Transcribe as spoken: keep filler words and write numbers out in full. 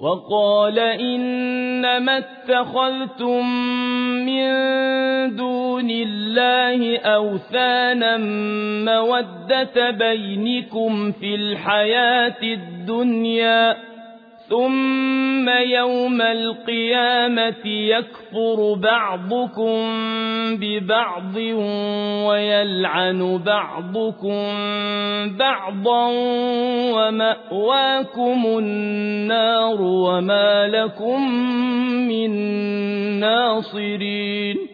وقال إنما اتخذتم من دون الله أوثانا مودة بينكم في الحياة الدنيا ثم يوم القيامة يكفر بعضكم ببعض ويلعن بعضكم بعضا ومأواكم النار وما لكم من ناصرين